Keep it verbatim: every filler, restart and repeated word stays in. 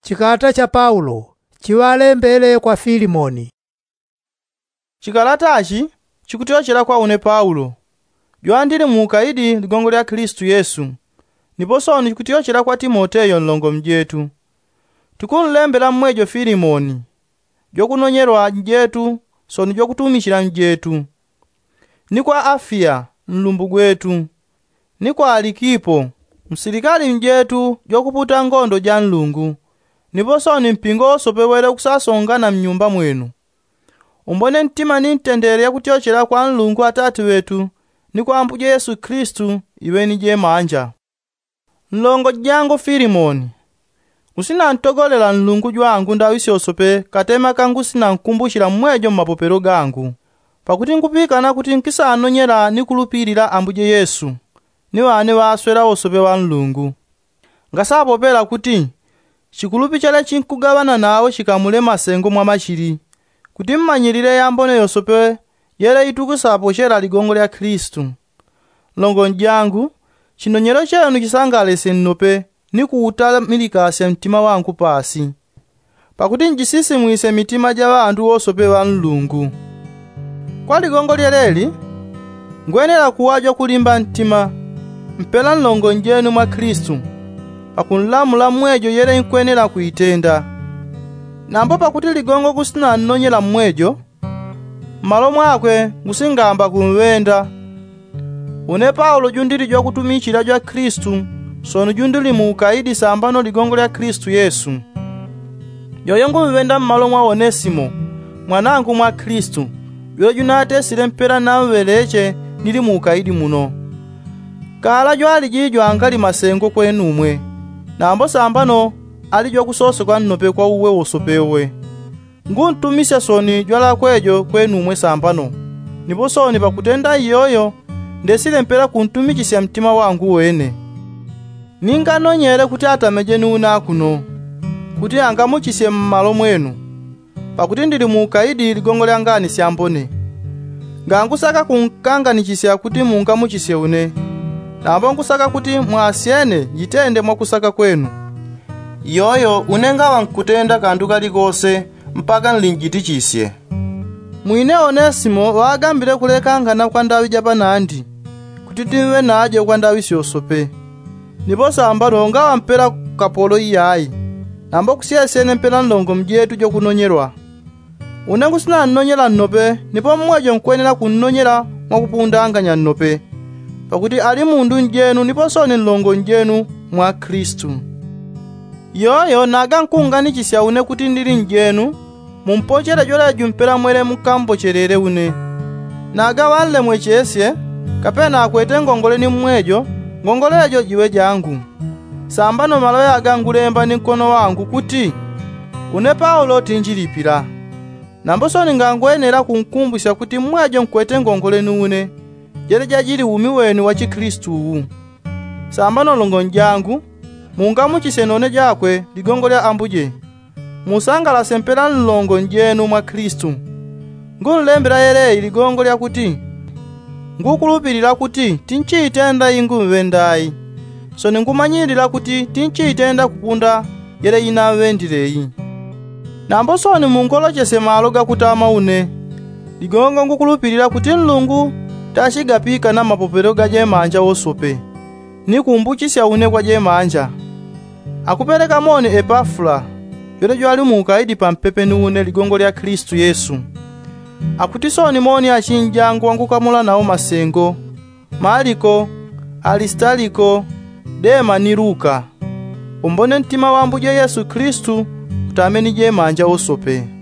Chikalata cha Paulo chiwalembere kwa Filimoni. Chikalatachi chikutiochera kwa une Paulo, jwa ndili mukaidi ligongo lya Kristu Yesu, niposoni chikutiochera kwa Timoteyo nlongo mjetu. Tukunlembera mmwejo Filimoni, jokunonyerwa mjetu, soni jokutumishira mjetu. Ni kwa Afia, nlumbu gwetu. Ni kwa Alikipo, msilikali mjetu, jokuputa ngondo ja nlungu. Niposoni mpingo osopewere kusasongana mnyumba mwenu. Umbone ntima nintendere ya kutiochera kwa nlungu atatu wetu, ni kwa ambuje Yesu Kristu, iwe ni je manja. Nlongo jango Filimoni, usina ntogolera nlungu jwangu ndawisi osope, katema kangu sina nkumbushira mwejo mapopero gangu. Pakuti nkupikana kuti nkisa anonyera nikulupirira ambuje Yesu, ni wane waswera osope wa nlungu. Ngasapopera kuti, chikulupi chale chinkugabana nawe chikamule masengo mwa machiri, kuti mmanyirire yambone yosope yere itukusapochera ligongo lya Kristu. Longo njangu, chinonyero chenu chisangalese nnope, ni kuutamirikasya mtima wangu pasi. Pakuti njisisimwise mitima ja bantu osope wa nlungu. Kwa ligongo lyeleli, ngwenera kuwajwa kulimba ntima, mpela nlongo njenu mwa Kristu, pakunlamula mwejo yere nkwenera kuitenda. Nambo pakuti ligongo kusina nnonyera mwejo, malo mwakwe ngusingamba kumwenda. Une Paulo jundili jwa kutumikira jwa Kristu, sonu jundili mukaidi sambano ligongo lya Kristu Yesu. Yoyengu mwenda mmalo mwa Onesimo, mwanangu mwa Kristu, yole junate sile mpera namweleche nili mukaidi muno. Kala jwa alijijwa angali masengo kwenu mwe, nambo sambano alijwa kusoso kwa nnope kwa uwe osopewe. Nguntumisya soni jwala kwejo kwenu mwe sambano, nipo soni pakutenda iyoyo, ndesile mpera kuntumikisya mtima wangu wene. Ninga nonyere kuti atameje nuna kuno, kuti angamuchisye mmalo mwenu, pakuti ndili mukaidi ligongo lyangani syambone. Ngangusaka kunkanganisya kuti mungamuchisye une, nambo ngusaka kuti mwasyene jitende mwakusaka kwenu. Yoyo unenga wankutenda kandu kalikose mpaka nlinjitichisye. Mwine Onesimo wagambire kulekangana kwa ndawi japanandi, kuti tiwe naje kwa ndawi siosope. Nipo sambano nga wampera kapolo iyayi, nambo kusyesene mpera nlongo mjetu jo kunonyerwa. Unengu sina nnonyera nnope, nipo mwejo nkwenera kunnonyera mwakupundanganya nnope, pakuti ali mundu njenu nipo soni nlongo njenu mwa Kristu. Yoyo naga nkunganisya une kuti ndili njenu, mumpochere jola jumpera mwere mukambocherere une. Naga wanle mwechesye, kapena akwete ngongole ni mwejo, ngongole ejo jiwe jangu. Sambano malo yaga ngulemba ni nkono wangu kuti, une Paulo tinjilipira. Nambo soni ngangwenera kunkumbusya kuti mwejo nkwete ngongole nune, jere jajili umi wenu wa Chikristu. Sambano longo njangu, mungamuchise none jakwe ligongo lya ambuje, musangala sempera nlongo njenu mwa Kristu. Ngunlembera yere ligongo lya kuti, ngukulupirira kuti tinchitenda ingu mwendayi, soni ngumanyirira kuti tinchitenda kupunda yere inawendireyi. Nambo soni mungolochese malo gakutama une, ligongo ngukulupirira kuti nlungu tashigapika na mapopero gaje manja osope, ni kumbuchisya une kwa je manja. Akupereka moni Epafula, yole jwali mukaidi pampepe nuune ligongo lya Kristu Yesu. Akutisoni moni achinjangu wangukamula nao masengo, Mariko, Alistaliko, Dema ni Luka. Umbone ntima wambuje Yesu Kristu, utameni je manja osope.